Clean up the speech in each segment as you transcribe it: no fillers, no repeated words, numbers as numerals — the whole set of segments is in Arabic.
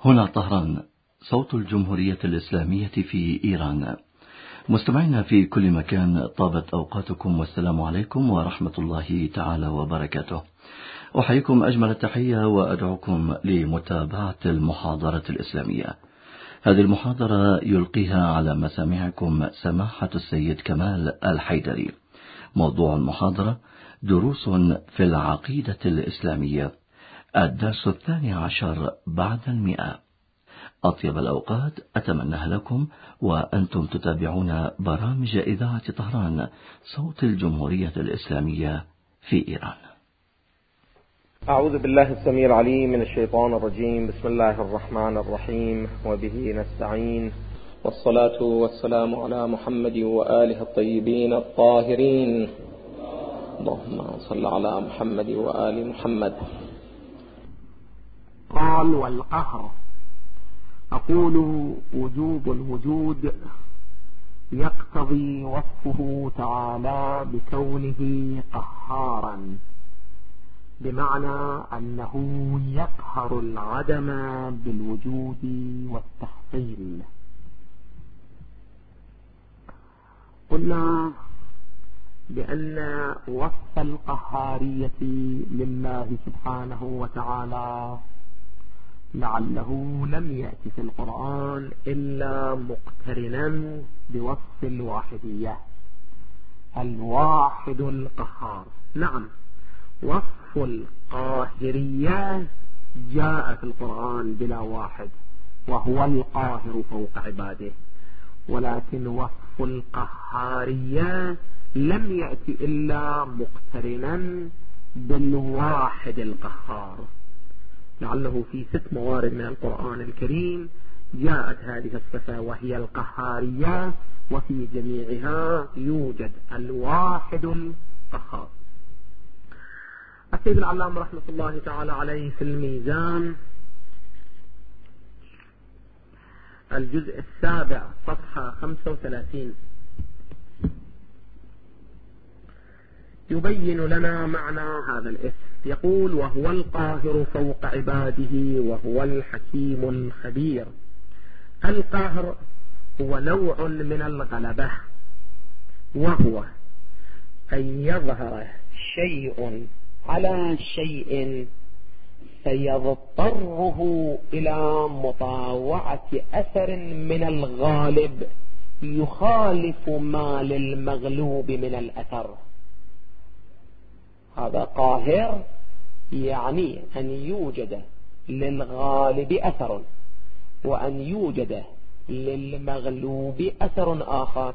هنا طهران، صوت الجمهورية الإسلامية في إيران. مستمعينا في كل مكان، طابت أوقاتكم والسلام عليكم ورحمة الله تعالى وبركاته. أحييكم أجمل التحية وأدعوكم لمتابعة المحاضرة الإسلامية. هذه المحاضرة يلقيها على مسامعكم سماحة السيد كمال الحيدري. موضوع المحاضرة: دروس في العقيدة الإسلامية، الدرس 12 بعد 100. أطيب الأوقات أتمناها لكم وأنتم تتابعون برامج إذاعة طهران، صوت الجمهورية الإسلامية في إيران. أعوذ بالله السميع العليم من الشيطان الرجيم. بسم الله الرحمن الرحيم، وبه نستعين، والصلاة والسلام على محمد وآله الطيبين الطاهرين. اللهم صل على محمد وآل محمد. قال: والقهر. أقول: وجوب الوجود يقتضي وصفه تعالى بكونه قهارا، بمعنى أنه يقهر العدم بالوجود والتحصيل. قلنا بأن وصف القهارية لله سبحانه وتعالى لعله لم يأتي في القرآن إلا مقترنا بوصف الواحدية، الواحد القهار. نعم، وصف القاهرية جاء في القرآن بلا واحد، وهو القاهر فوق عباده، ولكن وصف القهارية لم يأتي إلا مقترنا بالواحد القهار، لعله في 6 موارد من القرآن الكريم جاءت هذه الصفة وهي القهارية، وفي جميعها يوجد الواحد القهار. السيد العلام رحمة الله تعالى عليه في الميزان الجزء 7 صفحة 35 يبين لنا معنى هذا الاسم. يقول: وهو القاهر فوق عباده وهو الحكيم الخبير. القاهر هو نوع من الغلبة، وهو أن يظهر شيء على شيء فيضطره إلى مطاوعة أثر من الغالب يخالف ما للمغلوب من الأثر. هذا قاهر، يعني أن يوجد للغالب أثر وأن يوجد للمغلوب أثر آخر،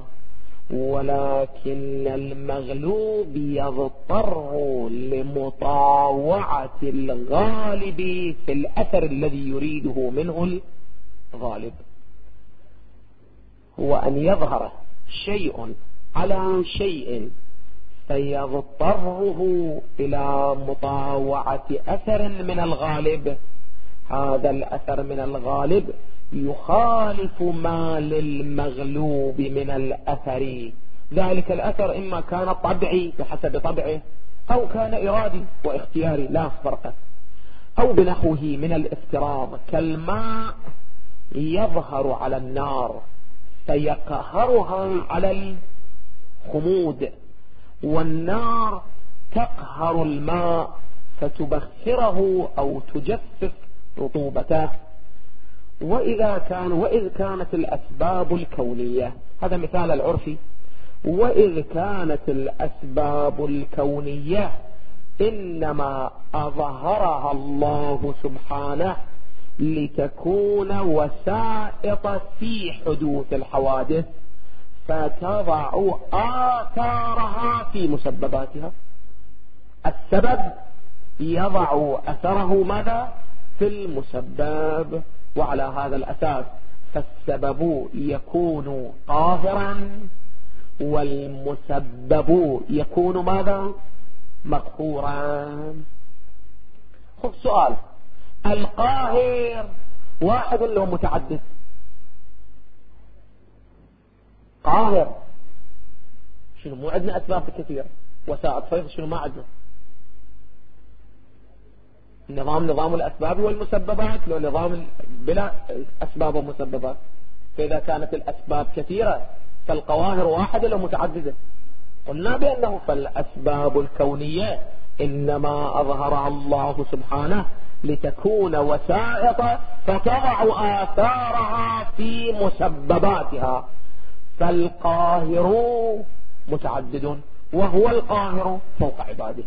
ولكن المغلوب يضطر لمطاوعة الغالب في الأثر الذي يريده منه الغالب. هو أن يظهر شيء على شيء فيضطره إلى مطاوعة أثر من الغالب، هذا الأثر من الغالب يخالف ما للمغلوب من الأثر. ذلك الأثر إما كان طبعي بحسب طبعه، أو كان إرادي واختياري لا فرق، أو بنحوه من الافتراض، كالماء يظهر على النار فيقهرها على الخمود، والنار تقهر الماء فتبخره أو تجفف رطوبته. وإذ كانت الأسباب الكونية، هذا مثال العرفي، وإذ كانت الأسباب الكونية إنما أظهرها الله سبحانه لتكون وسائط في حدوث الحوادث، فتضع آثارها في مسبباتها. السبب يضع أثره ماذا؟ في المسبب، وعلى هذا الأساس فالسبب يكون قاهرا والمسبب يكون ماذا؟ مقهورا. خذ سؤال: القاهر واحد ولا متعدد؟ قاهر شنو؟ مو عندنا أسباب كثيرة، وسائط فيض شنو ما عندنا؟ نظام الأسباب والمسببات، لو نظام بلا أسباب ومسببات. فإذا كانت الأسباب كثيرة فالقواهر واحدة لو متعددة. قلنا بأنه فالأسباب الكونية إنما أظهرها الله سبحانه لتكون وسائط فتضع آثارها في مسبباتها. فالقاهر متعدد وهو القاهر فوق عباده،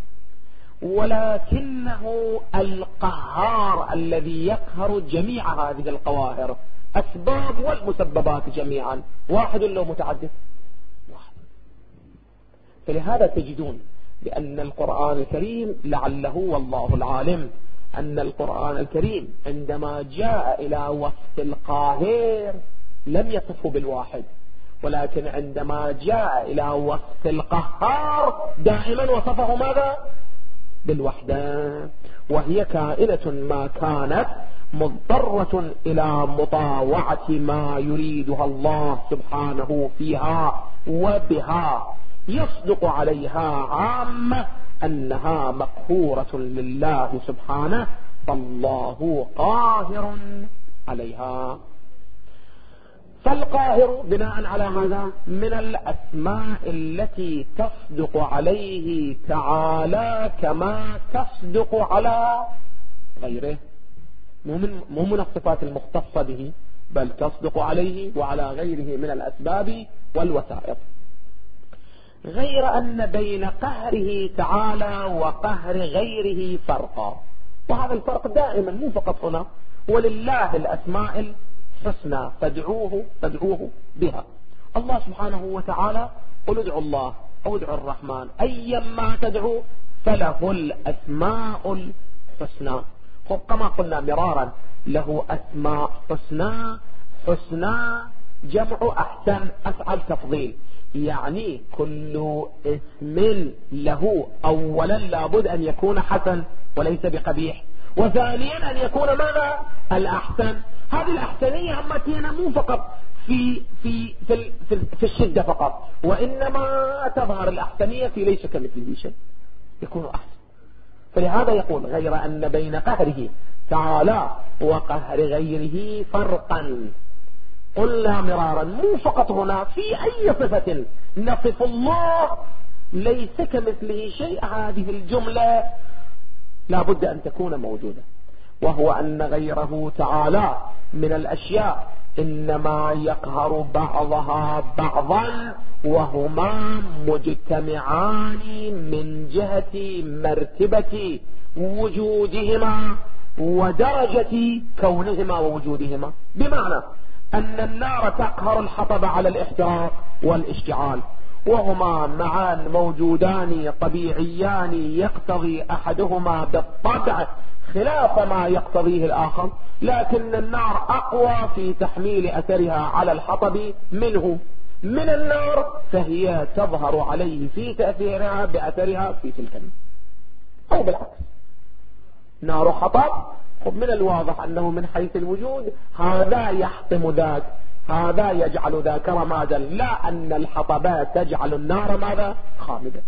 ولكنه القهار الذي يقهر جميع هذه القواهر، أسباب والمسببات جميعا، واحد لو متعدد واحد. فلهذا تجدون بأن القرآن الكريم لعله والله العالم أن القرآن الكريم عندما جاء إلى وصف القاهر لم يصفه بالواحد، ولكن عندما جاء إلى وصف القهار دائما وصفه ماذا؟ بالوحدة، وهي كائنة ما كانت مضطرة إلى مطاوعة ما يريدها الله سبحانه فيها وبها، يصدق عليها عامة أنها مقهورة لله سبحانه، فالله قاهر عليها. فالقاهر بناء على هذا من الأسماء التي تصدق عليه تعالى كما تصدق على غيره، مو من الصفات المختصة به، بل تصدق عليه وعلى غيره من الأسباب والوسائط. غير أن بين قهره تعالى وقهر غيره فرقا، وهذا الفرق دائما مو فقط هنا. ولله الأسماء الحسنى فادعوه بها. الله سبحانه وتعالى قل ادعوا الله أو ادعوا الرحمن أيما تدعو فله الأسماء الحسنى. كما قلنا مرارا له أسماء حسنى جمع أحسن أفعل تفضيل، يعني كل اسم له أولا لابد أن يكون حسن وليس بقبيح، وثانيا أن يكون ماذا؟ الأحسن. هذه الأحسنية أمتنا مو فقط في الشدة فقط، وإنما تظهر الأحسنية في ليس كمثله شيء، يكون أحسن. فلهذا يقول غير أن بين قهره تعالى وقهر غيره فرقا. قلنا مرارا مو فقط هنا، في أي صفة نصف الله ليس كمثله شيء، هذه الجملة لا بد أن تكون موجودة. وهو أن غيره تعالى من الأشياء إنما يقهر بعضها بعضا، وهما مجتمعان من جهة مرتبة وجودهما ودرجة كونهما ووجودهما. بمعنى أن النار تقهر الحطب على الاحتراق والاشتعال، وهما معان موجودان طبيعيان يقتضي أحدهما بالطبع خلاف ما يقتضيه الآخر، لكن النار أقوى في تحميل أثرها على الحطب منه من النار، فهي تظهر عليه في تأثيرها بأثرها في تلك النار، أو بالعكس. نار حطب من الواضح أنه من حيث الوجود هذا يحطم ذاك، هذا يجعل ذاك رمادا، لا أن الحطبات تجعل النار ماذا؟ خامدة.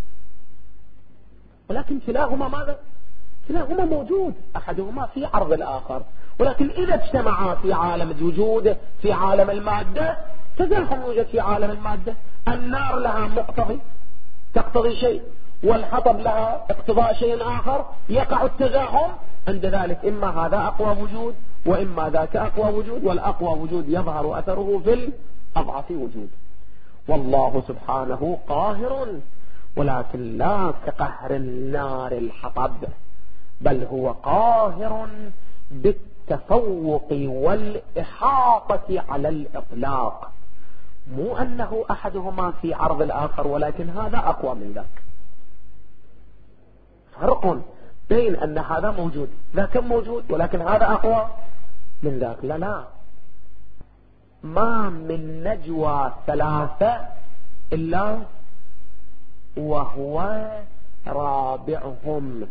ولكن كلاهما ماذا؟ كلاهما موجود، أحدهما في عرض الآخر، ولكن إذا اجتمعا في عالم الوجود في عالم المادة تزاحم يوجد في عالم المادة. النار لها مقتضي تقتضي شيء، والحطب لها اقتضاء شيء آخر، يقع التزاحم. عند ذلك إما هذا أقوى وجود وإما ذاك أقوى وجود، والأقوى وجود يظهر أثره في الأضعف وجود. والله سبحانه قاهر، ولكن لا كقهر النار الحطب، بل هو قاهر بالتفوق والإحاطة على الإطلاق، مو أنه أحدهما في عرض الآخر ولكن هذا أقوى من ذاك. فرق بين أن هذا موجود ذاك موجود، ولكن هذا أقوى من ذاك. لا، ما من نجوى ثلاثة إلا وهو رابعهم.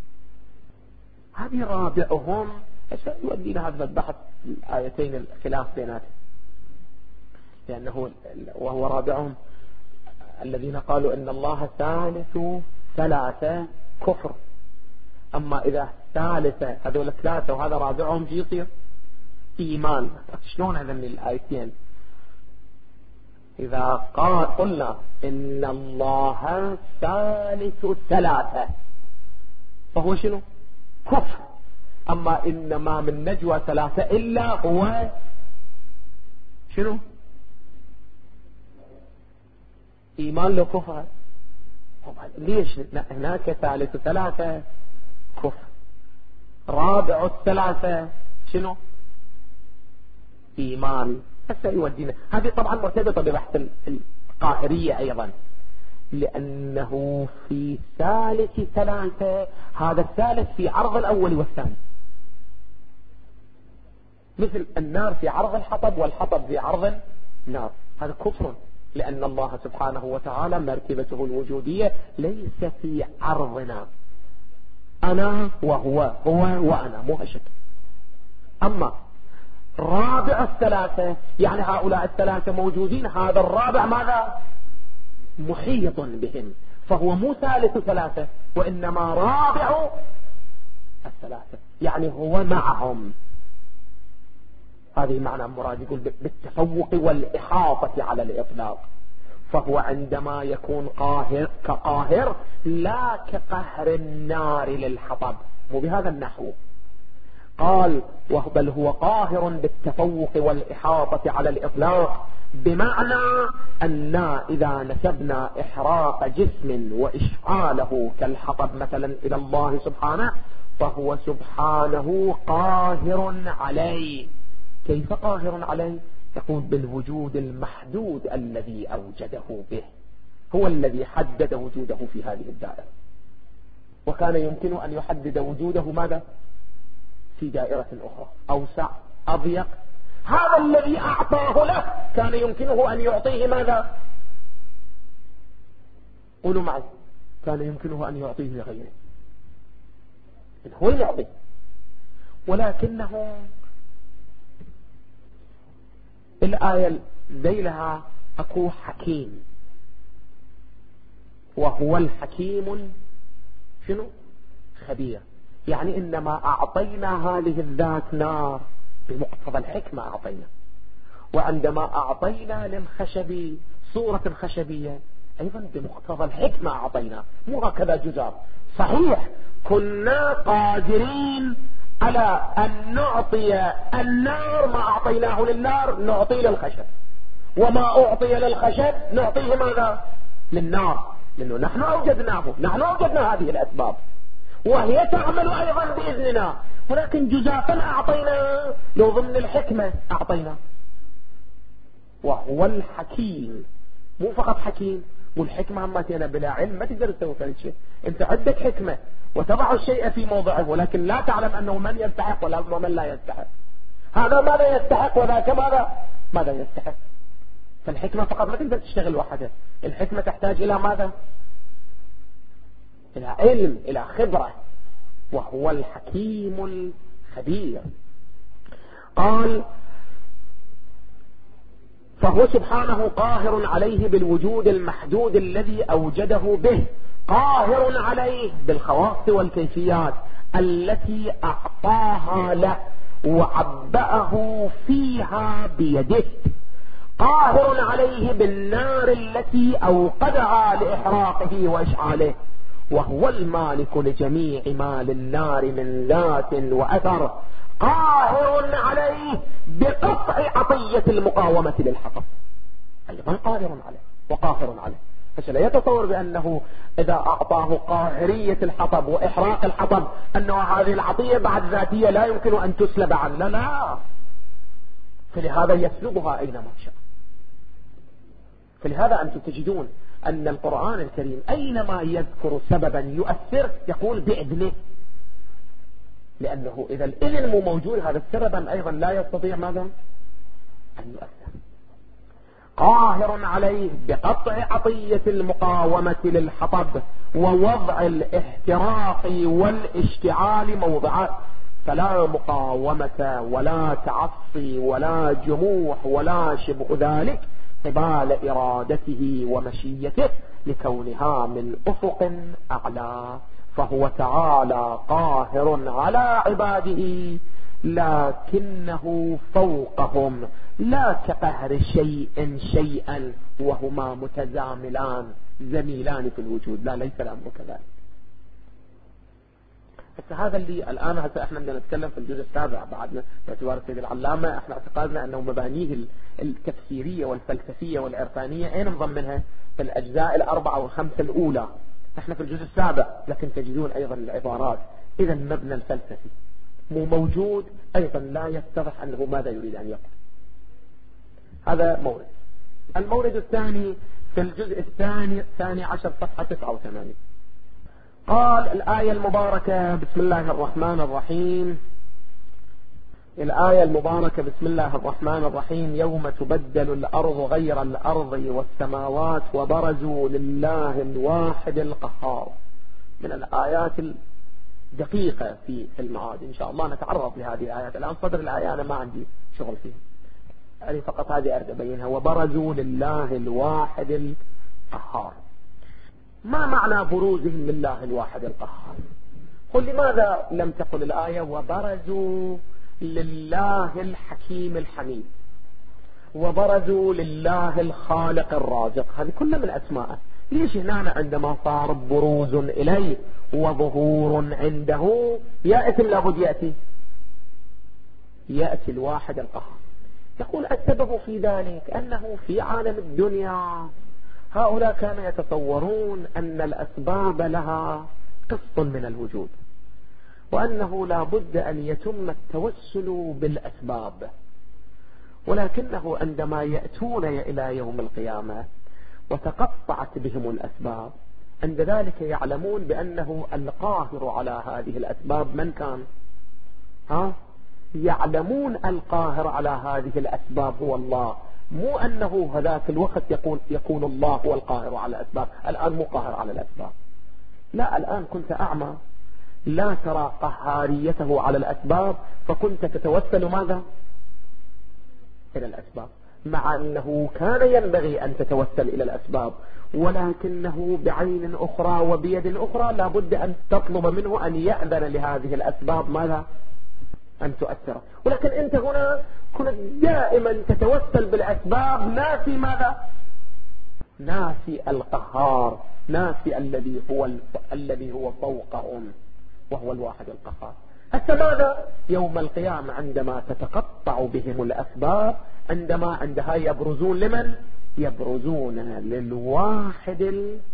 هذه رابعهم يؤدينا هذا البحث الآيتين الخلاف بيناتهم، لأنه وهو رابعهم الذين قالوا إن الله ثالث ثلاثة كفر. أما إذا ثالثة هذول ثلاثة وهذا رابعهم شو يصير؟ إيمان. شلون هذا من الآيتين؟ إذا قلنا إن الله ثالث ثلاثة فهو شنو؟ كفر. أما إنما من نجوى ثلاثة إلا هو شنو؟ إيمان له كفر. ليش هناك ثالث ثلاثة كفر، رابع الثلاثة شنو؟ إيمان. هسه يودينا هذه طبعا مرتبطة ببحث القاهرية أيضا، لأنه في ثالث ثلاثة هذا الثالث في عرض الأول والثاني، مثل النار في عرض الحطب والحطب في عرض النار. هذا كفر، لأن الله سبحانه وتعالى مرتبته الوجودية ليس في عرضنا، أنا وهو، هو وأنا، مو هالشكل. أما رابع الثلاثة يعني هؤلاء الثلاثة موجودين، هذا الرابع ماذا؟ محيط بهم، فهو مو ثالث ثلاثة وإنما رابع الثلاثة، يعني هو معهم. هذه معنى مراد يقول بالتفوق والإحاطة على الإطلاق. فهو عندما يكون قاهر كقاهر لا كقهر النار للحطب، مو بهذا النحو. قال بل هو قاهر بالتفوق والإحاطة على الإطلاق، بمعنى أن إذا نسبنا إحراق جسم وإشعاله كالحطب مثلا إلى الله سبحانه، فهو سبحانه قاهر عليه. كيف قاهر عليه؟ يقول بالوجود المحدود الذي أوجده به، هو الذي حدد وجوده في هذه الدائرة، وكان يمكن أن يحدد وجوده ماذا؟ في دائرة أخرى أوسع أضيق. هذا الذي أعطاه له كان يمكنه أن يعطيه ماذا؟ قولوا معي، كان يمكنه أن يعطيه لغيره، هو يعطيه، ولكنه الآية ذيلها أكو حكيم، وهو الحكيم شنو؟ خبير. يعني إنما أعطينا هذه الذات نار بمقتضى الحكمة أعطينا، وعندما أعطينا للخشب صورة خشبية أيضا بمقتضى الحكمة أعطينا، مو هكذا جزار. صحيح كنا قادرين على أن نعطي النار ما أعطيناه للنار نعطي للخشب، وما أعطي للخشب نعطيه ماذا؟ للنار، لأنه نحن أوجدناه، نحن أوجدنا هذه الأسباب وهي تعمل أيضا بإذننا، ولكن جزافا أعطينا لو ضمن الحكمة أعطينا. وهو الحكيم، مو فقط حكيم، والحكمة أما تينا بلا علم ما تقدر تسوي كل شيء. أنت عندك حكمة وتضع الشيء في موضعه، ولكن لا تعلم أنه من يستحق ومن لا يستحق، هذا ماذا يستحق وذاك ماذا يستحق. فالحكمة فقط ما تقدر تشتغل وحدها، الحكمة تحتاج إلى ماذا؟ إلى علم، إلى خبرة، وهو الحكيم الخبير. قال فهو سبحانه قاهر عليه بالوجود المحدود الذي أوجده به، قاهر عليه بالخواص والكيفيات التي أعطاها له وعبأه فيها بيده، قاهر عليه بالنار التي أوقدها لإحراقه وإشعاله، وهو المالك لجميع ما للنار من ذات وأثر، قاهر عليه بقطع عطية المقاومة للحطب، أيضا قاهر عليه وقاهر عليه. فلا يتصور بأنه إذا أعطاه قاهرية الحطب وإحراق الحطب أنه هذه العطية بعد ذاتية لا يمكن أن تسلب عنه، لا، فلهذا يسلبها أينما شاء. فلهذا أنتم تجدون أن القرآن الكريم أينما يذكر سببا يؤثر يقول بإذنه، لأنه إذا الإذن مو موجود هذا السبب أيضا لا يستطيع ماذا؟ أن يؤثر. قاهر عليه بقطع عطية المقاومة للحطب ووضع الاحتراق والاشتعال موضعه، فلا مقاومة ولا تعصي ولا جموح ولا شبه ذلك قبال إرادته ومشيته لكونها من أفق أعلى. فهو تعالى قاهر على عباده لكنه فوقهم، لا كقهر شيء شيئا وهما متزاملان زميلان في الوجود، لا، ليس الأمر كذلك. هذا اللي الآن احنا بدنا نتكلم في الجزء السابع بعدنا باعتبار سيد العلامة. احنا اعتقادنا أنه مبانيه التفسيرية والفلسفية والعرفانية اين نضمنها؟ في الأجزاء 4 و5 الأولى. احنا في الجزء السابع، لكن تجدون أيضا العبارات. إذا المبنى الفلسفي مو موجود، أيضا لا يتضح أنه ماذا يريد أن يقول. هذا مورد. المورد الثاني في الجزء الثاني عشر صفحة 89. قال الآية المباركة بسم الله الرحمن الرحيم. الآية المباركة بسم الله الرحمن الرحيم: يوم تبدل الأرض غير الأرض والسماوات وبرزوا لله الواحد القهار. من الآيات الدقيقة في المعاد. إن شاء الله نتعرض لهذه الآيات. الآن صدر الآية أنا ما عندي شغل فيها، يعني فقط هذه أريد أبينها. وبرزوا لله الواحد القهار. ما معنى بروزهم لله الواحد القهار؟ قل لماذا لم تقل الآية وبرزوا لله الحكيم الحميد، وبرزوا لله الخالق الرازق؟ هذه كلها من أسماءه. ليش هنا عندما صار بروز إليه وظهور عنده يأتي لابد يأتي الواحد القهار؟ يقول السبب في ذلك أنه في عالم الدنيا هؤلاء كانوا يتصورون أن الأسباب لها قسط من الوجود، وأنه لا بد أن يتم التوسل بالأسباب. ولكنه عندما يأتون إلى يوم القيامة وتقطعت بهم الأسباب، عند ذلك يعلمون بأنه القاهر على هذه الأسباب من كان؟ يعلمون القاهر على هذه الأسباب هو الله، مو أنه هذاك الوقت يكون الله هو القاهر على الأسباب. الآن مو قاهر على الأسباب، لا، الآن كنت أعمى لا ترى قهاريته على الأسباب، فكنت تتوسل ماذا؟ إلى الأسباب، مع أنه كان ينبغي أن تتوسل إلى الأسباب، ولكنه بعين أخرى وبيد أخرى لا بد أن تطلب منه أن يأذن لهذه الأسباب ماذا؟ أن تؤثر. ولكن أنت هنا كنت دائما تتوسل بالأسباب، ناسي ماذا؟ ناسي القهار، ناسي الذي هو فوقهم وهو الواحد القهار. حتى ماذا؟ يوم القيامة عندما تتقطع بهم الأسباب، عندها يبرزون لمن؟ يبرزون للواحد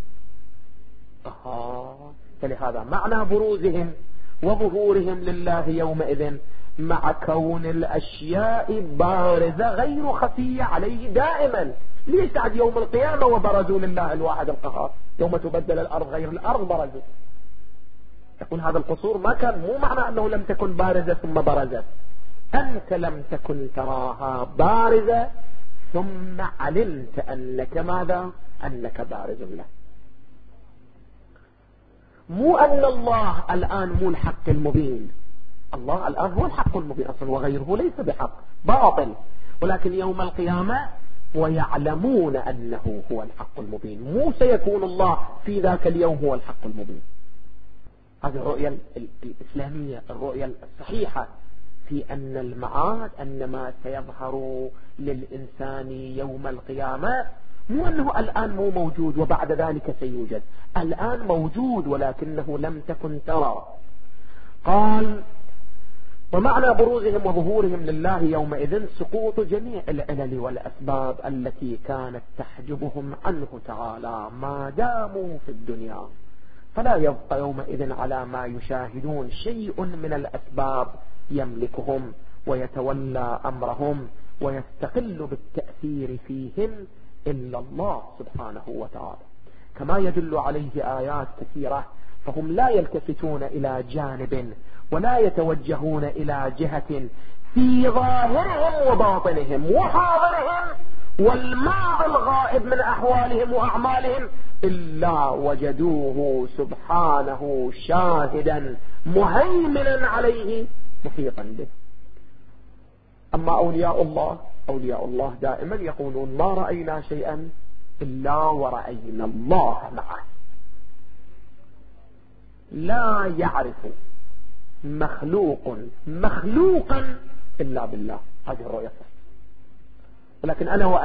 القهار. فلهذا معنى بروزهم وظهورهم لله يومئذ مع كون الأشياء بارزة غير خفية عليه دائما. ليش بعد يوم القيامة وبرزوا لله الواحد القهار؟ يوم تبدل الأرض غير الأرض برزوا. يقول هذا القصور ما كان، مو معنى أنه لم تكن بارزة ثم برزت، أنت لم تكن تراها بارزة ثم علمت أنك ماذا؟ أنك بارز له. مو أن الله الآن مو الحق المبين، الله الآن هو الحق المبين أصلا، وغيره ليس بحق، باطل. ولكن يوم القيامة ويعلمون أنه هو الحق المبين، مو سيكون الله في ذاك اليوم هو الحق المبين. هذه الرؤية الإسلامية، الرؤية الصحيحة في أن المعاد أنما سيظهر للإنسان يوم القيامة، مو أنه الآن مو موجود وبعد ذلك سيوجد، الآن موجود ولكنه لم تكن ترى. قال ومعنى بروزهم وظهورهم لله يومئذ سقوط جميع العلل والأسباب التي كانت تحجبهم عنه تعالى ما داموا في الدنيا، فلا يبقى يومئذ على ما يشاهدون شيء من الأسباب يملكهم ويتولى أمرهم ويستقل بالتأثير فيهم إلا الله سبحانه وتعالى، كما يدل عليه آيات كثيرة. فهم لا يلتفتون إلى جانب ولا يتوجهون إلى جهة في ظاهرهم وباطنهم وحاضرهم والماضي الغائب من أحوالهم وأعمالهم إلا وجدوه سبحانه شاهدا مهيمنا عليه محيطا به. أما أولياء الله دائما يقولون ما رأينا شيئا إلا ورأينا الله معه. لا يعرف مخلوقا إلا بالله. هذه الرؤية الصحيحة. ولكن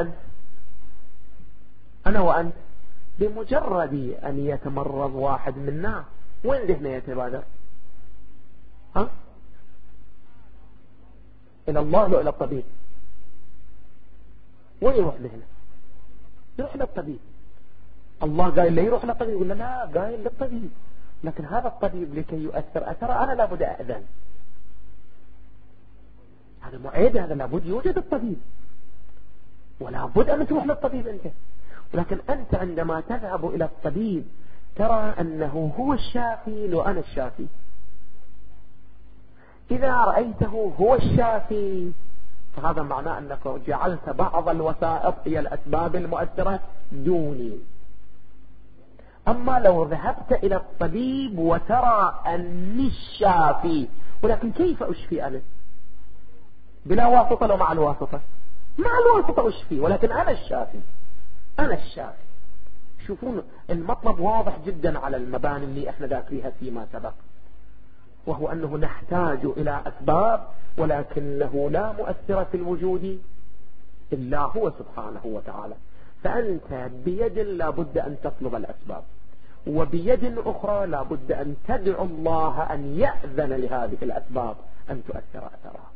أنا وأنت بمجرد أن يتمرض واحد منا وين ذهنه يتبادر؟ إلى الله لو إلى الطبيب؟ وين يروح ذهنه؟ يروح للطبيب. الله قال لا يروح للطبيب، يقول لا قال للطبيب. لكن هذا الطبيب لكي يؤثر أثر أنا لابد أأذن. هذا معيد، هذا لابد يوجد الطبيب، ولا بد أن تروح للطبيب أنت. ولكن أنت عندما تذهب إلى الطبيب ترى أنه هو الشافي لو أنا الشافي. إذا رأيته هو الشافي فهذا معناه أنك جعلت بعض الوسائط هي الأسباب المؤثرة دوني. أما لو ذهبت إلى الطبيب وترى أني الشافي، ولكن كيف أشفي أنا؟ بلا واسطة لو مع الواسطة؟ مع الواسطة أشفي، ولكن أنا الشافي. أنا الشافي. شوفون المطلب واضح جدا على المباني اللي احنا ذاكريها فيما سبق، وهو أنه نحتاج إلى أسباب، ولكنه لا مؤثر في الوجود إلا هو سبحانه وتعالى. فأنت بيد لا بد أن تطلب الأسباب، وبيد أخرى لا بد أن تدعو الله أن يأذن لهذه الأسباب أن تؤثر أثرها.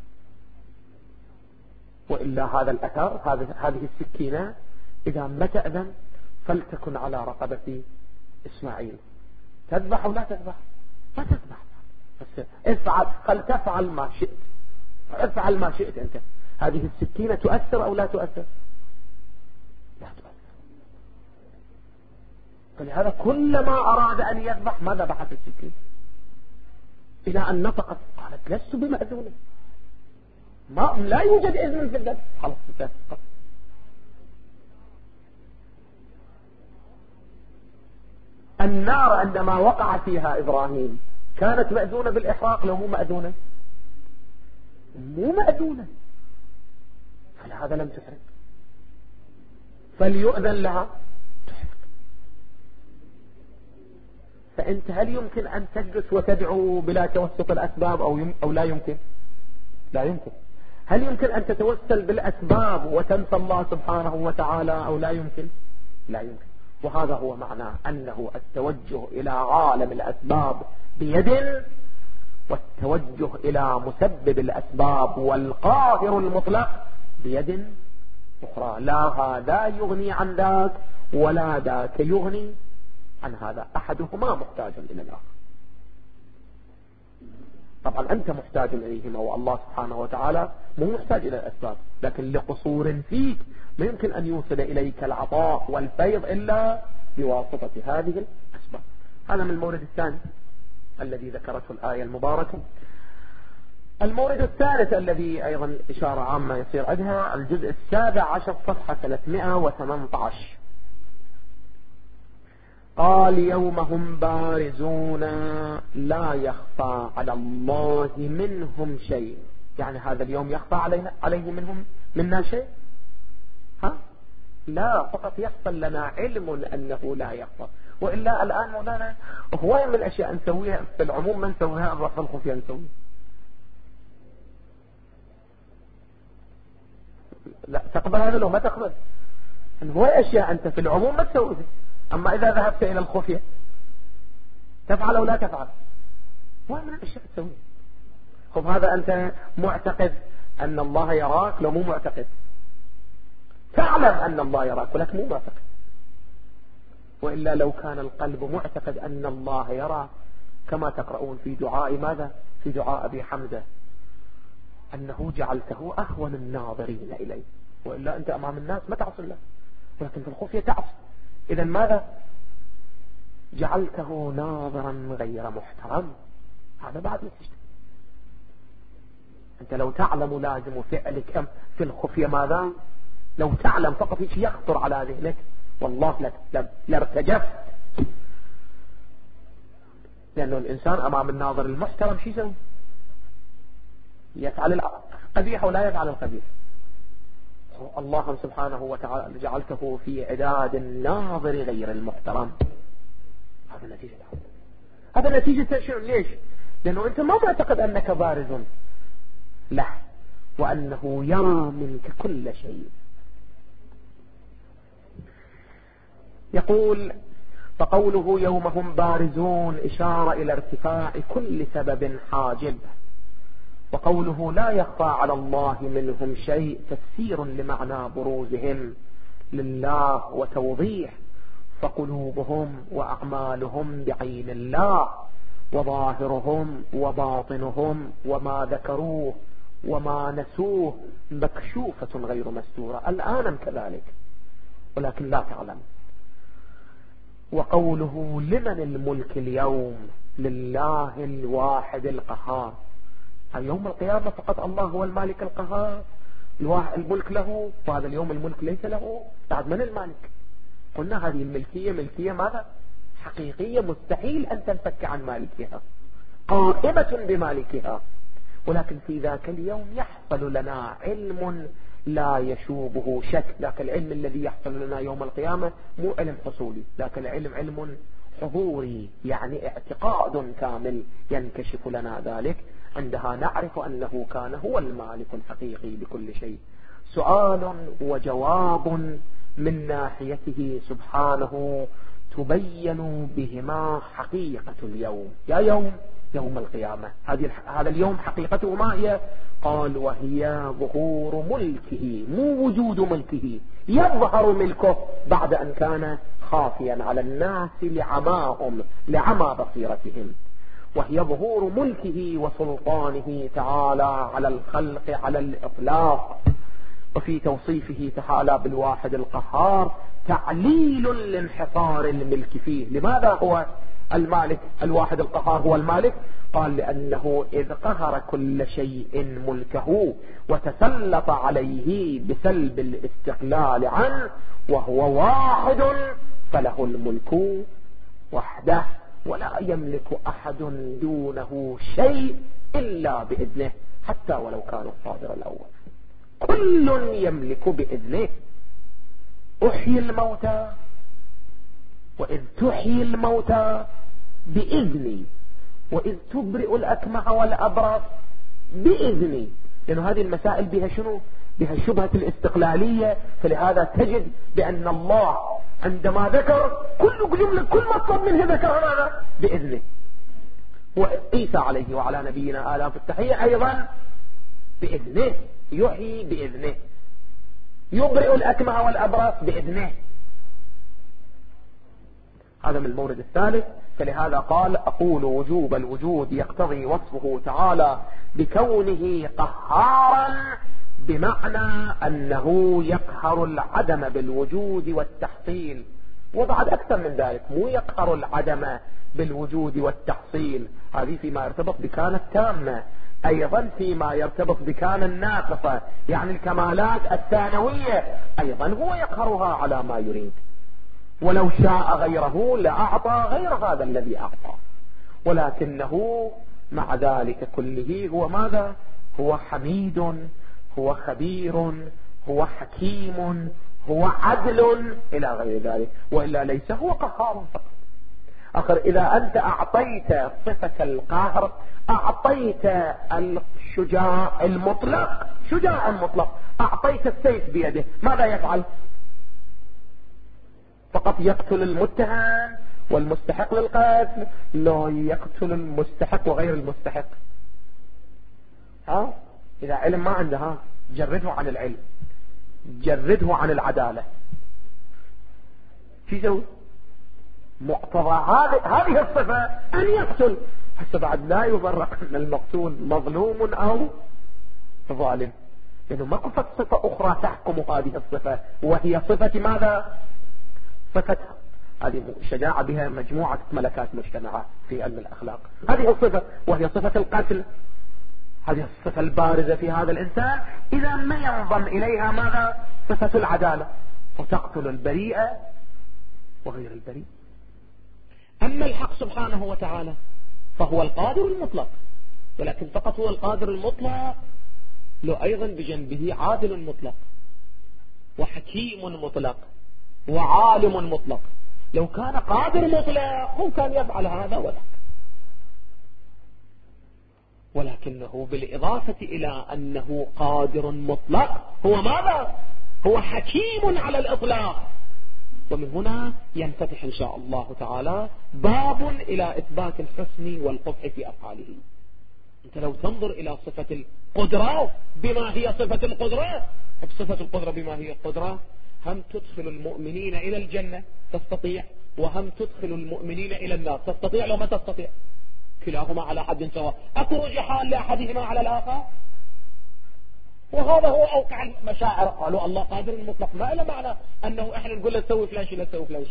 وإلا هذا الأثر، هذه السكينة إذا ما تأذن فلتكن على رقبة إسماعيل. تذبح ولا تذبح؟ ما تذبح، بس افعل، قال تفعل ما شئت، افعل ما شئت أنت. هذه السكينة تؤثر أو لا تؤثر؟ لا تؤثر. فلهذا كلما أراد أن يذبح ما ذبحت السكينة، إلى أن نطقت قالت لست بمأذونة، لا يوجد إذن في الذبح. خلاص تتفق. النار عندما وقع فيها إبراهيم كانت مأذونة بالإحراق لو مو مأذونة؟ مو مأذونة، فلهذا لم تحرق. فليؤذن لها تحرق. فأنت هل يمكن أن تجلس وتدعو بلا توسط الأسباب أو لا يمكن؟ لا يمكن. هل يمكن أن تتوسل بالأسباب وتنسى الله سبحانه وتعالى أو لا يمكن؟ لا يمكن. وهذا هو معناه أنه التوجه إلى عالم الأسباب بيد، والتوجه إلى مسبب الأسباب والقاهر المطلق بيد أخرى. لا هذا يغني عن ذاك ولا ذاك يغني عن هذا، أحدهما محتاج إلى الآخر. طبعا أنت محتاج إليهما، والله سبحانه وتعالى مو محتاج إلى الأسباب، لكن لقصور فيك ما يمكن أن يوصل إليك العطاء والفيض إلا بواسطة هذه الأسباب. هذا من المورد الثاني الذي ذكرته الآية المباركة. المورد الثالث الذي أيضا إشارة عامة يصير عندها الجزء 17 صفحة 318. قال يوم هم بارزون لا يخفى على الله منهم شيء. يعني هذا اليوم يخفى عليه منا شيء؟ لا، فقط يحصل لنا علم أنه لا يخفى. وإلا الآن مولانا هواية من الأشياء نسويها في العموم ما نسويها، نروح في الخفية نسويها. لا تقبل هذا لو ما تقبل. هواية أشياء أنت في العموم ما تسويها، أما إذا ذهبت إلى الخفية تفعل أو لا تفعل. هواية من الأشياء تسويها. خب هذا أنت معتقد أن الله يراك لو مو معتقد؟ تعلم أن الله يراك ولكن مو معتقد. وإلا لو كان القلب معتقد أن الله يرى، كما تقرؤون في دعاء ماذا؟ في دعاء أبي حمزة، أنه جعلته أهون الناظرين إليه. وإلا أنت أمام الناس ما تعصي الله، ولكن في الخفية تعصي. إذا ماذا؟ جعلته ناظرا غير محترم. هذا بعد نتيجة. أنت لو تعلم لازم فعلك في الخفية ماذا؟ لو تعلم فقط شيء يخطر على ذهنك والله لارتجفت. لأنه الإنسان أمام الناظر المحترم شو يسوي؟ يفعل القبيح ولا يفعل القبيح. الله سبحانه وتعالى جعلته في عداد الناظر غير المحترم. هذا نتيجة. هذا نتيجة تشعر. ليش؟ لأنه أنت ما معتقد أنك بارز له، وأنه يرى منك كل شيء. يقول: فقوله يوم هم بارزون إشارة إلى ارتفاع كل سبب حاجب، وقوله لا يخفى على الله منهم شيء تفسير لمعنى بروزهم لله وتوضيح، فقلوبهم وأعمالهم بعين الله، وظاهرهم وباطنهم وما ذكروه وما نسوه مكشوفة غير مستورة الآن كذلك ولكن لا تعلم. وقوله لمن الملك اليوم لله الواحد القهار، يوم القيامة فقط الله هو المالك القهار، الملك له، وهذا اليوم الملك ليس له. بعد من المالك؟ قلنا هذه الملكية ملكية ماذا؟ حقيقية، مستحيل أن تنفك عن مالكها، قائمة بمالكها. ولكن في ذاك اليوم يحصل لنا علم لا يشوبه شك. ذاك العلم الذي يحصل لنا يوم القيامة مو علم حصولي، ذاك العلم علم حضوري، يعني اعتقاد كامل ينكشف لنا ذلك. عندها نعرف أنه كان هو المالك الحقيقي بكل شيء. سؤال وجواب من ناحيته سبحانه تبين بهما حقيقة اليوم. يا يوم القيامة، هذا اليوم حقيقته ما هي؟ قال: وهي ظهور ملكه، مو وجود ملكه، يظهر ملكه بعد أن كان خافيا على الناس لعمى بصيرتهم. وهي ظهور ملكه وسلطانه تعالى على الخلق على الإطلاق. وفي توصيفه تعالى بالواحد القهار تعليل لانحصار الملك فيه. لماذا هو المالك؟ الواحد القهار هو المالك. قال: لأنه إذ قهر كل شيء ملكه وتسلط عليه بسلب الاستقلال عنه وهو واحد فله الملك وحده، ولا يملك أحد دونه شيء إلا بإذنه، حتى ولو كان الصادر الأول. كل يملك بإذنه. أحيي الموتى، وإذ تحيي الموتى بإذني، وإذ تبرئ الأكمه والأبرص بإذني. لأن هذه المسائل بها شنو؟ بها شبهة الاستقلالية. فلهذا تجد بأن الله عندما ذكر كل جملة كل مطلب منه ذكر هذا بإذنه. وعيسى عليه وعلى نبينا آله في التحية أيضا بإذنه، يحيي بإذنه، يبرئ الأكمه والأبرص بإذنه. هذا من المورد الثالث. فلهذا قال: أقول وجوب الوجود يقتضي وصفه تعالى بكونه قهارا، بمعنى أنه يقهر العدم بالوجود والتحصيل. وبعد أكثر من ذلك، مو يقهر العدم بالوجود والتحصيل، هذه فيما يرتبط بكان التامة. أيضا فيما يرتبط بكان الناقصة، يعني الكمالات الثانوية، أيضا هو يقهرها على ما يريد. ولو شاء غيره لأعطى غير هذا الذي أعطى، ولكنه مع ذلك كله هو ماذا؟ هو حميد، هو خبير، هو حكيم، هو عدل إلى غير ذلك. وإلا ليس هو قهار فقط. آخر إذا أنت أعطيت صفة القهر، أعطيت الشجاع المطلق، شجاع مطلق، أعطيت السيف بيده، ماذا يفعل؟ فقط يقتل المتهم والمستحق للقتل؟ لا، يقتل المستحق وغير المستحق. إذا علم ما عنده، جرده عن العلم، جرده عن العدالة. شو يسوي؟ مقتضى هذه الصفة أن يقتل. حتى بعد لا يفرق أن المقتول مظلوم أو ظالم، لأنه ما قفت صفة أخرى تحكم هذه الصفة، وهي صفة ماذا؟ صفة هذه الشجاعة، بها مجموعة ملكات مجتمعات في علم الأخلاق. هذه الصفة وهي صفة القتل، هذه الصفة البارزة في هذا الإنسان. إذا ما ينضم إليها ماذا؟ صفة العدالة، وتقتل البريء وغير البريء. أما الحق سبحانه وتعالى فهو القادر المطلق، ولكن فقط هو القادر المطلق، له أيضا بجنبه عادل مطلق وحكيم مطلق وعالم مطلق. لو كان قادر مطلق هو كان يفعل هذا وذاك. ولكنه بالإضافة إلى أنه قادر مطلق هو ماذا؟ هو حكيم على الإطلاق. ومن هنا ينفتح إن شاء الله تعالى باب إلى إثبات الحسن والقبح في أفعاله. أنت لو تنظر إلى صفة القدرة بما هي صفة القدرة، بصفة القدرة بما هي القدرة، هم تدخل المؤمنين إلى الجنة تستطيع، وهم تدخل المؤمنين إلى النار تستطيع لو ما تستطيع، كلاهما على حد سواء، أكو رجحان لأحدهما على الآخر. وهذا هو أوقع المشاعر. قالوا الله قادر مطلق، ما له معنى أنه إحنا نقول له تسوي فلان شيء لا تسوي فلان شيء.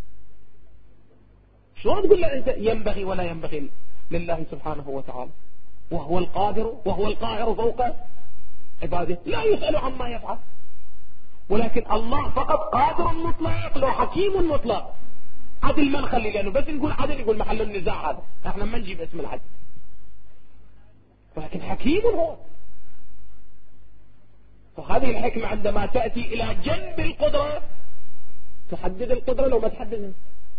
شلون تقول له أنت ينبغي ولا ينبغي لله سبحانه وتعالى، وهو القادر وهو القاهر فوق عباده لا يسأل عما يفعل. ولكن الله فقط قادر مطلق لو حكيم مطلق. عدل ما نخلي، لأنه بس نقول عدل يقول محل النزاع، هذا احنا ما نجيب اسم العدل. ولكن حكيم هو. وهذه الحكمة عندما تأتي إلى جنب القدرة تحدد القدرة لو ما تحددها،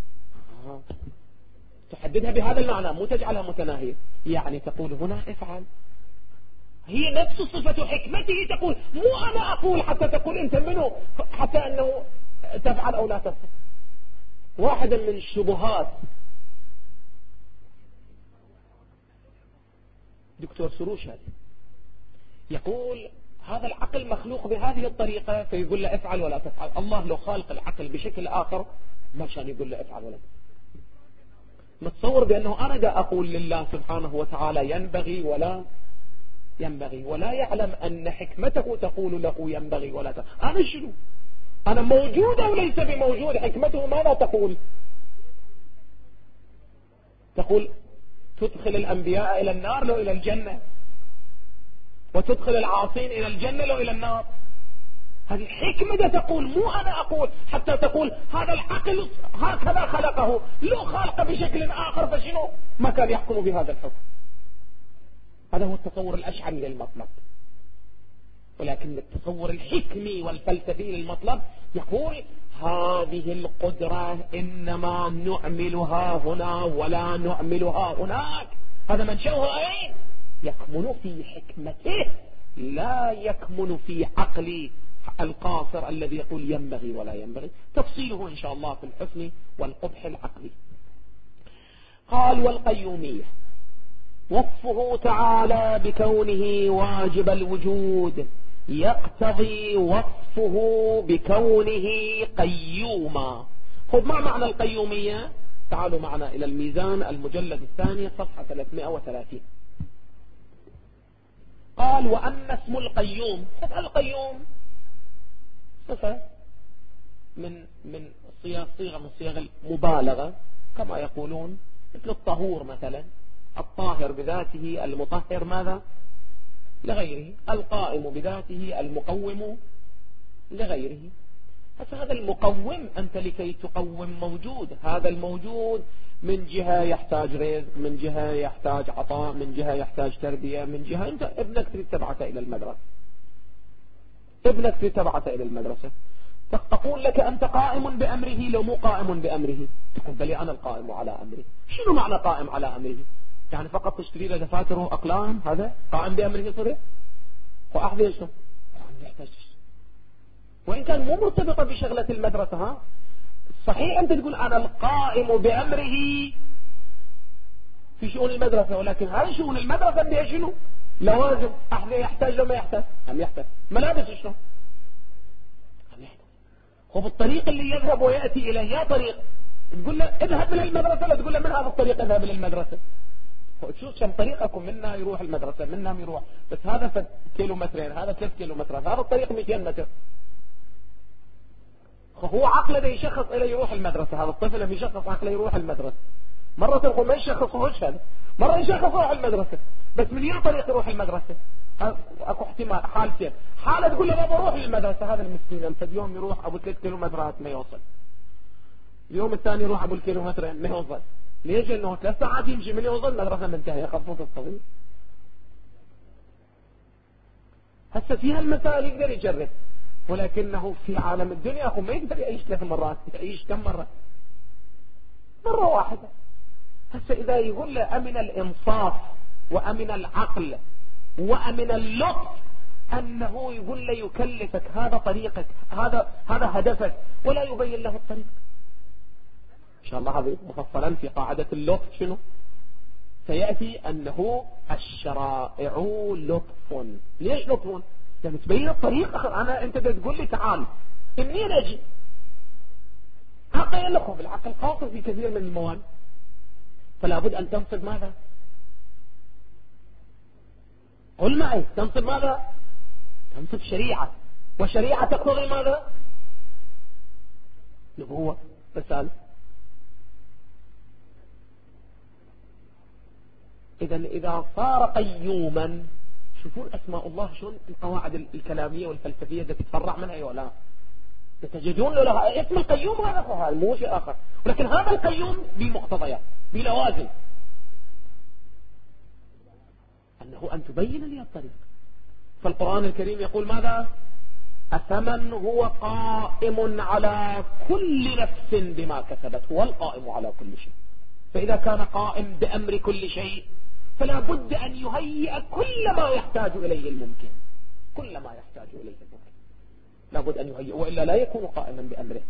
تحددها بهذا المعنى، مو تجعلها متناهية. يعني تقول هنا افعل، هي نفس صفة حكمته، تقول مو أنا أقول حتى تقول أنت منه حتى أنه تفعل أو لا تفعل. واحدة من الشبهات دكتور سروش هذا يقول هذا العقل مخلوق بهذه الطريقة، فيقول له افعل ولا تفعل. الله لو خالق العقل بشكل آخر ما كان يقول له افعل ولا تفعل. متصور بأنه أنا دا أقول لله سبحانه وتعالى ينبغي ولا ينبغي، ولا يعلم أن حكمته تقول له ينبغي ولا تفعل. أنا شنو؟ أنا موجود أو ليس بموجود؟ حكمته ماذا تقول؟ تقول تدخل الأنبياء إلى النار لو إلى الجنة، وتدخل العاصين إلى الجنة لو إلى النار. هذه حكمة تقول، مو أنا أقول. حتى تقول هذا العقل هكذا خلقه، لو خلق بشكل آخر فشنو؟ ما كان يحكم بهذا الحكم. هذا هو التصور الأشعري للمطلب. ولكن التصور الحكمي والفلسفي للمطلب يقول هذه القدرة إنما نعملها هنا ولا نعملها هناك. هذا منشأها أين؟ يكمن في حكمته، لا يكمن في عقلي القاصر الذي يقول ينبغي ولا ينبغي. تفصيله إن شاء الله في الحسن والقبح العقلي. قال والقيومية وصفه تعالى بكونه واجب الوجود يقتضي وصفه بكونه قيوما. خذ ما معنى القيومية؟ تعالوا معنا إلى الميزان المجلد الثاني صفحة 330. قال وأن اسم القيوم، القيوم صفة من صيغة من صيغ المبالغة كما يقولون، مثل الطهور مثلا، الطاهر بذاته، المطهر ماذا؟ لغيره، القائم بذاته، المقوم لغيره. هذا المقوم أنت لكي تقوم موجود، هذا الموجود من جهة يحتاج رزق، من جهة يحتاج عطاء، من جهة يحتاج تربية، من جهة أنت ابنك تريد تبعثه إلى المدرسة، ابنك تريد تبعثه إلى المدرسة، تقول لك أنت قائم بأمره لو مو قائم بأمره، تقول بلي أنا القائم على أمره. شنو معنى قائم على أمره؟ يعني فقط تشتري له دفاتر وأقلام، هذا قائم بأمره صدق؟ وأحذي شنو؟ يحتاج، وإن كان مو مرتبطة بشغلة المدرسة. ها صحيح أنت تقول أنا القائم بأمره في شؤون المدرسة، ولكن هذه شؤون المدرسة بها شنو؟ لوازم. أحذي يحتاج لو ما يحتاج؟ هم يحتاج. ملابس شنو؟ هم يحتاج. وبالطريق اللي يذهب ويأتي إليه يا طريق تقول له اذهب إلى المدرسة، لا تقول له من هذا الطريق اذهب إلى المدرسة. شوف كم طريقكم، منا يروح المدرسة منا يروح، بس هذا كيلومترين، هذا 3 كيلومترات، هذا الطريق 200 متر. هو عقله ده يشخص إليه يروح المدرسة، هذا الطفل يشخص عقله يروح المدرسة. مرة تقول ما يشخصهوش هذا، مرة يشخص يروح المدرسة، بس من أي طريق يروح المدرسة؟ أكو احتمال حالتين، حالة تقول له ما بروح للمدرسة، هذا المسكين أنت اليوم يروح أبو 3 كيلومترات ما يوصل، اليوم الثاني يروح أبو الكيلومترين ما يوصل. ليش؟ لأنه 3 ساعات يمشي من يوصل المدرسة منتهية، خفوف الصغير. هسه في هالمسائل يقدر يجرب، ولكنه في عالم الدنيا أخو ما يقدر يعيش 3 مرات، يعيش كم مرة؟ مرة واحدة. هسه إذا يقول له أمن الإنصاف وأمن العقل وأمن اللطف أنه يقول لي يكلفك هذا طريقك، هذا هدفك، ولا يبين له الطريق. إن شاء الله هذا مفصلا في قاعدة اللطف شنو سيأتي أنه الشرائع لطف. ليش لطف؟ يعني تبين الطريق. أنت تقول لي تعال منين أجي؟ عقل لكم العقل قاصر في كثير من المواد، فلا بد أن تنصب ماذا؟ قل معي تنصب ماذا؟ تنصب شريعة، وشريعة تقتضي ماذا؟ نبوة، رسالة. إذا صار قيوما، شوفون أسماء الله شلون القواعد الكلامية والفلسفية التي تتفرع منها ولا تجدون لها اسم القيوم. هذا مو شيء آخر، ولكن هذا القيوم بمقتضيات بلوازم، أنه أن تبين لي الطريق. فالقرآن الكريم يقول ماذا؟ أفمن هو قائم على كل نفس بما كسبت هو القائم على كل شيء. فإذا كان قائم بأمر كل شيء فلا بد أن يهيئ كل ما يحتاج إليه الممكن، كل ما يحتاج إليه الممكن لا بد أن يهيئ، وإلا لا يكون قائما بأمره.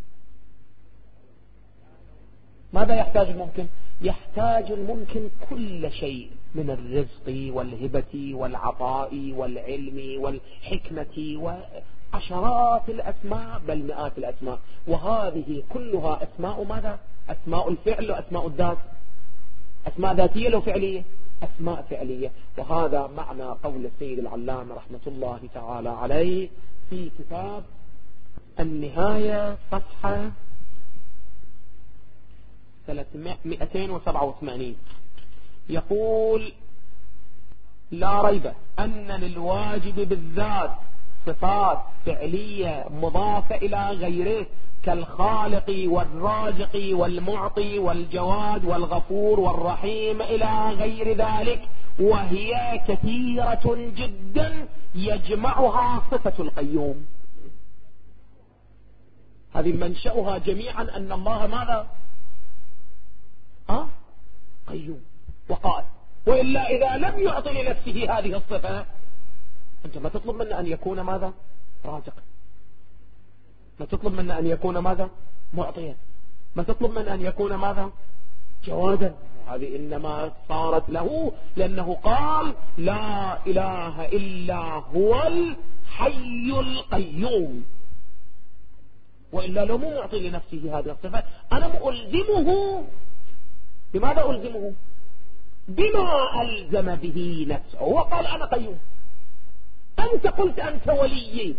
ماذا يحتاج الممكن؟ يحتاج الممكن كل شيء من الرزق والهبة والعطاء والعلم والحكمة وعشرات الأسماء بل مئات الأسماء، وهذه كلها أسماء ماذا؟ أسماء الفعل وأسماء الذات. أسماء ذاتية لو فعلية؟ أسماء فعلية. وهذا معنى قول السيد العلامة رحمة الله تعالى عليه في كتاب النهاية صفحة 287 يقول: لا ريب أن للواجب بالذات صفات فعلية مضافة إلى غيره كالخالق والرازق والمعطي والجواد والغفور والرحيم إلى غير ذلك، وهي كثيرة جدا يجمعها صفة القيوم. هذه منشأها جميعا أن الله ماذا؟ قيوم وقائم. وإلا إذا لم يعطي لنفسه هذه الصفة أنت ما تطلب منه أن يكون ماذا؟ رازقا، ما تطلب منه أن يكون ماذا؟ معطيا، ما تطلب منه أن يكون ماذا؟ جوادا. هذه إنما صارت له لأنه قال: لا إله إلا هو الحي القيوم. وإلا لو مو معطي لنفسه هذه الصفة أنا ألزمه. بماذا ألزمه؟ بما ألزم به نفسه. هو قال: أنا قيوم. أنت قلت أنت وليي،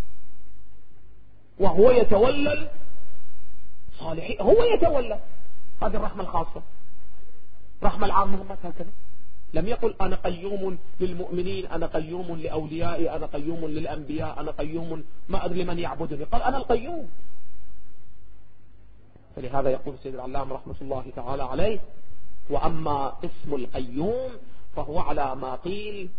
وهو يتولى الصالحين، هو يتولى. هذه الرحمة الخاصة. رحمة العامة ما هكذا. لم يقل أنا قيوم للمؤمنين، أنا قيوم لأوليائي، أنا قيوم للأنبياء، أنا قيوم ما أدري من يعبدني. قال أنا القيوم. فلهذا يقول السيد العلامة رحمة الله تعالى عليه: وأما اسم القيوم فهو على ما قيل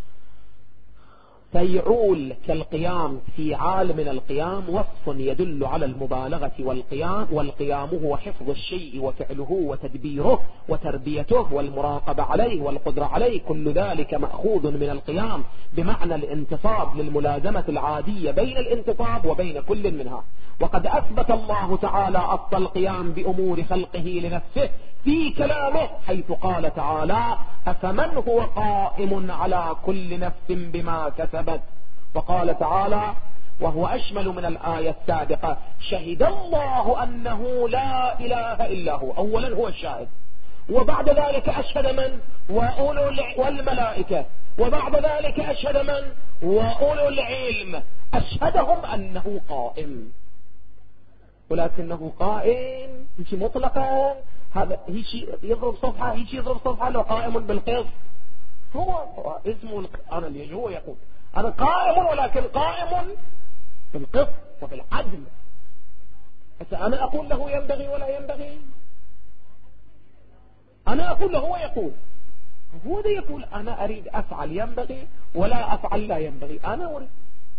فيعول كالقيام في عال من القيام، وصف يدل على المبالغة والقيام هو حفظ الشيء وفعله وتدبيره وتربيته والمراقبة عليه والقدرة عليه، كل ذلك مأخوذ من القيام بمعنى الانتصاب للملازمة العادية بين الانتصاب وبين كل منها. وقد أثبت الله تعالى أصل القيام بأمور خلقه لنفسه في كلامه، حيث قال تعالى: أفمن هو قائم على كل نفس بما كسبت. وقال تعالى وهو أشمل من الآية السابقة: شهد الله أنه لا إله إلا هو. أولا هو الشاهد، وبعد ذلك أشهد من؟ والملائكة، وبعد ذلك أشهد من؟ وأولو العلم. أشهدهم أنه قائم، ولكنه قائم هيك مطلقا. هذا هيك يضرب صفحة، هيك يضرب صفحة. لو قائم بالقسط هو اسمه أنا اللي هو يقول أنا قائم، ولكن قائم بالقسط وبالعدل. أنا أقول له ينبغي ولا ينبغي؟ أنا أقول له، هو يقول، هو ده يقول أنا أريد أفعل ينبغي ولا أفعل لا ينبغي. أنا أريد،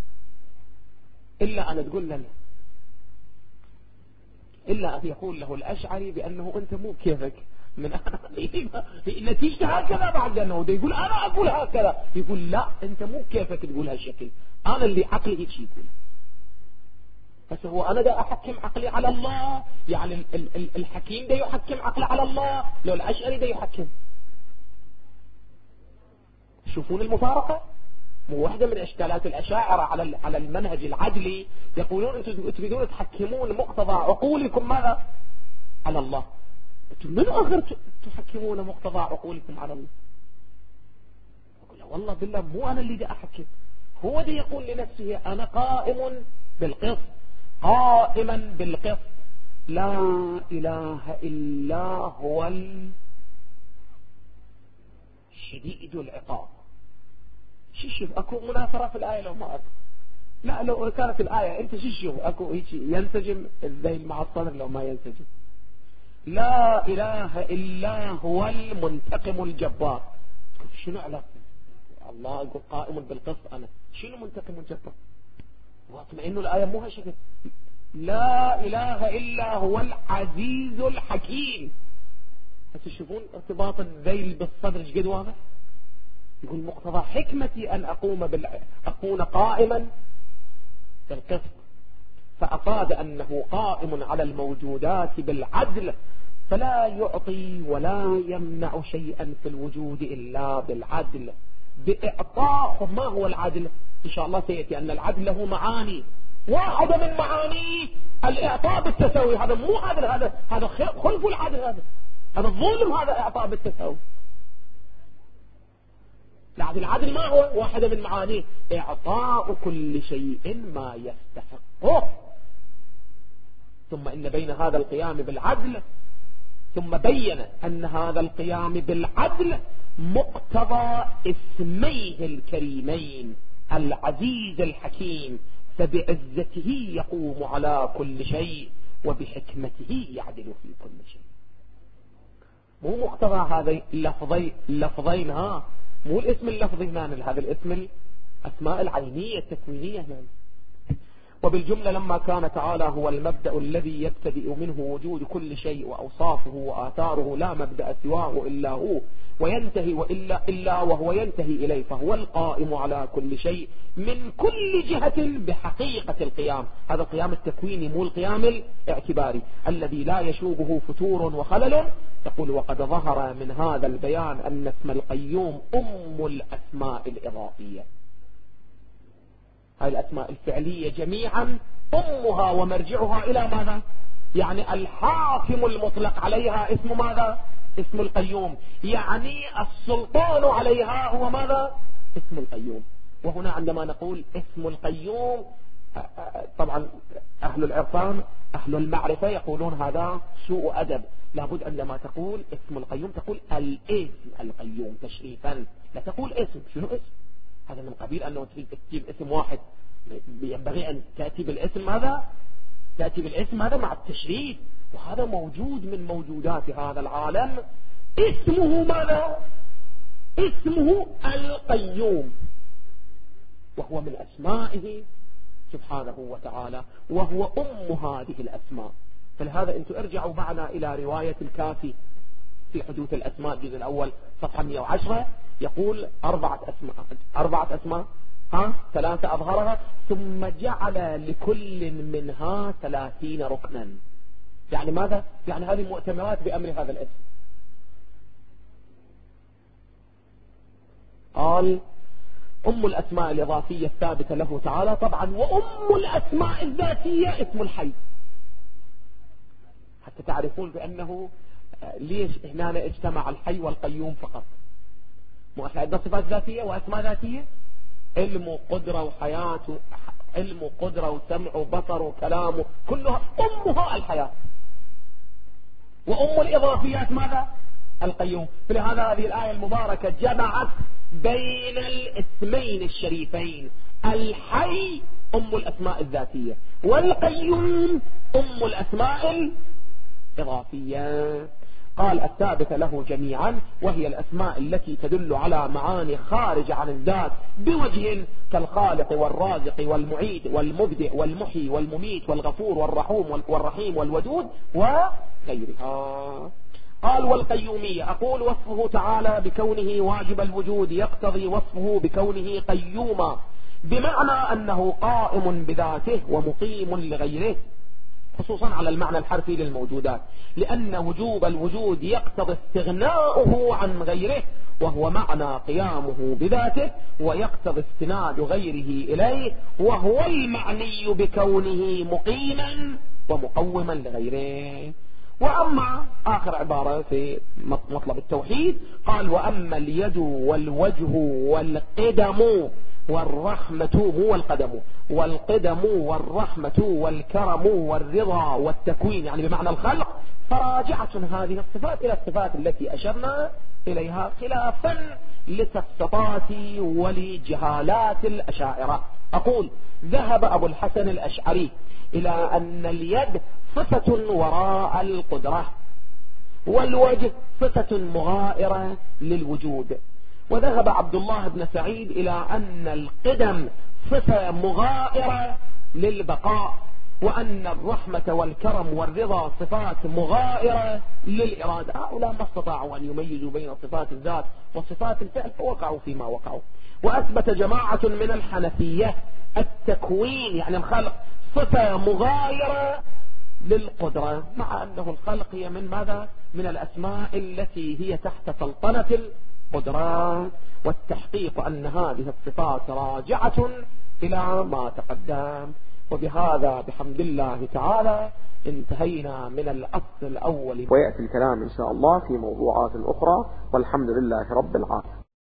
إلا أن تقول لنا، إلا أن يقول له الأشعري بأنه أنت مو كيفك، نتيجة هكذا بعد أنه يقول أنا أقول هكذا، يقول لا أنت مو كيفك تقول هالشكل، أنا اللي عقلي هيك يقول. بس هو أنا دا أحكم عقلي على الله، يعني الحكيم دا يحكم عقله على الله، لو الأشعري دا يحكم. شوفون المفارقة. مو واحدة من إشكالات الأشاعرة على المنهج العدلي، يقولون أنتم تريدون تحكمون مقتضى عقولكم ماذا؟ على الله. أنتم من آخر تحكمون مقتضى عقولكم على الله؟ أقول والله بالله مو أنا اللي دا أحكم، هو دا يقول لنفسه أنا قائم بالقسط، قائما بالقسط، لا إله إلا هو الشديد العقاب. شوف اكو مناثرة في الآية لو ما اكو؟ لا لو كانت الآية انت شوف اكو هيك ينسجم الذيل مع الصدر لو ما ينسجم. لا إله إلا هو المنتقم الجبار. شنو علاقة الله يقول قائم بالقسط؟ أنا شنو منتقم الجبار؟ واطمئن الآية مو هالشكل. لا إله إلا هو العزيز الحكيم. بس تشوفون ارتباط الذيل بالصدر ايش قد واضح؟ يقول مقتضى حكمتي أن أكون قائما بالقسط، فأفاد أنه قائم على الموجودات بالعدل، فلا يعطي ولا يمنع شيئا في الوجود إلا بالعدل. بإعطاء. ما هو العدل؟ إن شاء الله سيأتي أن العدل له معاني، واحدة من معانيه الإعطاء بالتساوي. هذا مو عدل، هذا خلف العدل، هذا الظلم، هذا إعطاء بالتساوي. العدل ما هو؟ واحدة من معانيه إعطاء كل شيء ما يستحقه. ثم إن بين هذا القيام بالعدل، ثم بين أن هذا القيام بالعدل مقتضى اسميه الكريمين العزيز الحكيم، فبعزته يقوم على كل شيء وبحكمته يعدل في كل شيء. مو مقتضى هذا اللفظين، مو الاسم اللفظي هنا، هذا الاسم الأسماء العينية التكوينية هنا. وبالجملة لما كان تعالى هو المبدأ الذي يبتدئ منه وجود كل شيء وأوصافه وآثاره، لا مبدأ سواه إلا هو، وينتهي إلا وهو ينتهي إليه، فهو القائم على كل شيء من كل جهة بحقيقة القيام. هذا القيام التكويني مو القيام الاعتباري الذي لا يشوبه فتور وخلل. يقول وقد ظهر من هذا البيان أن اسم القيوم أم الأسماء الإضافية. هذه الأسماء الفعلية جميعا أمها ومرجعها إلى ماذا؟ يعني الحاكم المطلق عليها اسم ماذا؟ اسم القيوم. يعني السلطان عليها هو ماذا؟ اسم القيوم. وهنا عندما نقول اسم القيوم، طبعا أهل العرفان أهل المعرفة يقولون هذا سوء أدب. لابد عندما تقول اسم القيوم تقول الاسم القيوم تشريفا، لا تقول اسم. شنو اسم؟ هذا من قبيل أنه تريد تكتب اسم واحد، ينبغي أن تأتي بالاسم ماذا؟ تأتي بالاسم هذا مع التشريف، وهذا موجود من موجودات هذا العالم. اسمه ماذا؟ اسمه القيوم، وهو من أسمائه سبحانه وتعالى، وهو أم هذه الأسماء. فلهذا أنتم ارجعوا معنا إلى رواية الكافي في حدوث الأسماء الجزء الأول صفحة 110، يقول 4 أسماء 3 أظهرها، ثم جعل لكل منها 30 ركنا. يعني ماذا؟ يعني هذه مؤتمرات بأمر هذا الاسم. قال أم الأسماء الإضافية الثابتة له تعالى طبعا، وأم الأسماء الذاتية اسم الحي، حتى تعرفون بأنه ليش هنا اجتمع الحي والقيوم فقط. مو احنا عندنا صفات ذاتية وأسماء ذاتية، علم وقدرة وحياة، علم وقدرة وسمع وبصر وكلام، كلها أمها الحياة. وأم الإضافيات ماذا؟ القيوم. فلهذا هذه الآية المباركة جمعت بين الاسمين الشريفين، الحي أم الأسماء الذاتية، والقيوم أم الأسماء الإضافية. قال الثابت له جميعا، وهي الأسماء التي تدل على معاني خارج عن الذات بوجه، كالخالق والرازق والمعيد والمبدئ والمحيي والمميت والغفور والرحيم والودود وغيرها. قال والقيومية، أقول وصفه تعالى بكونه واجب الوجود يقتضي وصفه بكونه قيوما، بمعنى أنه قائم بذاته ومقيم لغيره، خصوصا على المعنى الحرفي للموجودات، لأن وجوب الوجود يقتضي استغناؤه عن غيره، وهو معنى قيامه بذاته، ويقتضي استناد غيره إليه، وهو المعني بكونه مقيما ومقوما لغيره. وأما آخر عبارة في مطلب التوحيد قال وأما اليد والوجه والقدم والرحمة، مو والقدم، والقدم والرحمة والكرم والرضا والتكوين، يعني بمعنى الخلق، فراجعة هذه الصفات إلى الصفات التي أشرنا إليها، خلافا لسفسطات ولجهالات الأشاعرة. أقول ذهب أبو الحسن الأشعري إلى أن اليد صفة وراء القدرة، والوجه صفة مغائرة للوجود، وذهب عبد الله بن سعيد إلى أن القدم صفة مغائرة للبقاء، وأن الرحمة والكرم والرضا صفات مغائرة للإرادة. هؤلاء ما استطاعوا أن يميزوا بين صفات الذات وصفات الفعل، فوقعوا فيما وقعوا. وأثبت جماعة من الحنفية التكوين، يعني الخلق، صفة مغايرة للقدرة، مع أنه الخلق هي من ماذا؟ من الأسماء التي هي تحت سلطنة القدرة، والتحقيق أن هذه الصفات راجعة إلى ما تقدم. وبهذا بحمد الله تعالى انتهينا من الأصل الأول، ويأتي الكلام إن شاء الله في موضوعات أخرى، والحمد لله رب العالمين.